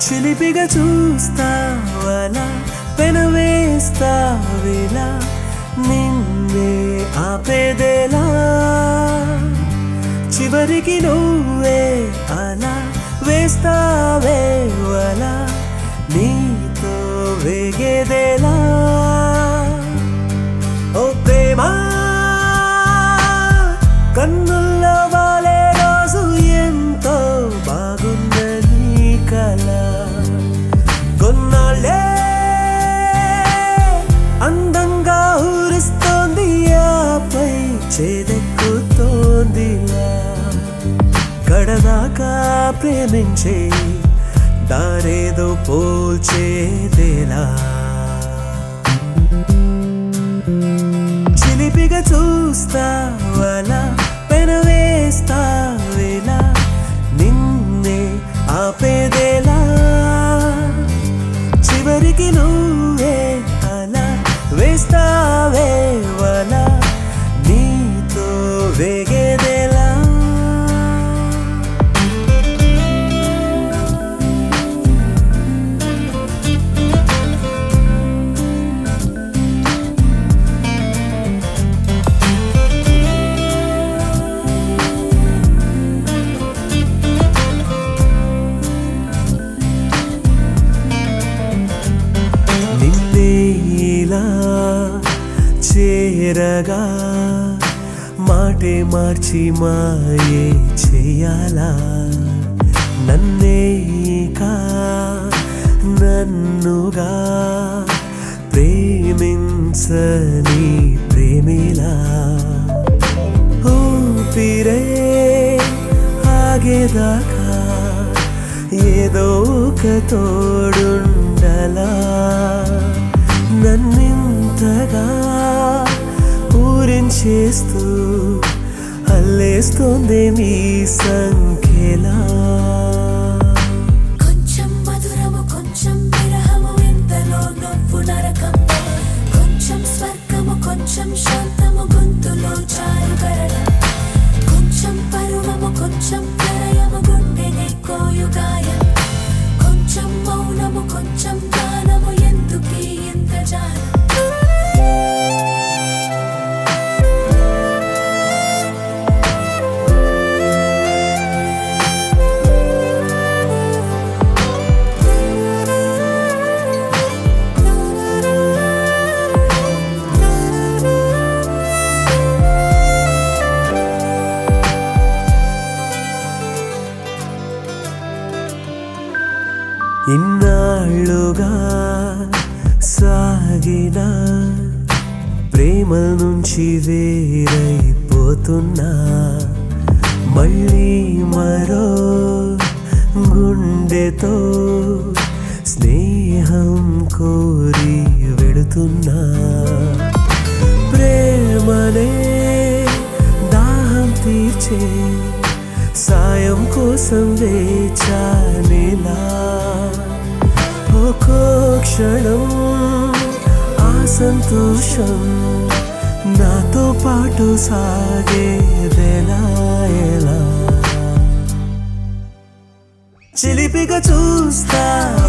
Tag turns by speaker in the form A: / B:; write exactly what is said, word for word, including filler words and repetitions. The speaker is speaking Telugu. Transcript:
A: చిలిపిగా చూస్తావలా పెనవేస్తావేలా నిన్నే ఆపేదేలా చివరికి నువ్వే అలా వేస్తావేవలా నీతో వేగేదేలా ఓ ప్రేమ కన్నుల్లో వాలే రోజు ఎంతో బాగుందని కల కొన్నాళ్ళే అందంగా ఊరిస్తోంది ఆపై చేదెక్కుతోందిలా కడదాకా ప్రేమించే దారేదో పోల్చేదేలా చిలిపిగా చూస్తావలా పెనవేస్తావేలా నిన్నే ఆపేదేలా చివరికి నువ్వే అలా వేస్తావేవలా నీతో వేగేదేలా చేరగా మాటే మార్చి మాయే చేయాలా నన్నేకా నన్నుగా ప్రేమించని ప్రేమిలా ఊపిరే ఆగేదాకా ఏదో ఒక తోడుండలా నన్నింతగా ఊరించేస్తూ అల్లేస్తోంది నీ సంఖ్యలా
B: కొంచెం మధురము కొంచెం విరహము ఇంతలో నవ్వు నరకం కొంచెం స్వర్గము కొంచెం శాంతము గొంతులో చారు కరడం కొంచెం పరువము కొంచెం ప్రళయము గుండెనే కోయు గాయం కొంచెం మౌనము కొంచెం గానము ఎందుకీ ఇంత జాలం
A: ఇన్నాళ్ళుగా సాగిన ప్రేమ నుంచి వేరైపోతున్నా మళ్ళీ మరో గుండెతో స్నేహం కోరి వెళుతున్నా ప్రేమనే దాహం తీర్చే సాయం కోసం వేచానిలా ఒక్కో క్షణం ఆ సంతోషం నాతో పాటు సాగేదెలా ఎలా చిలిపిగా చూస్తా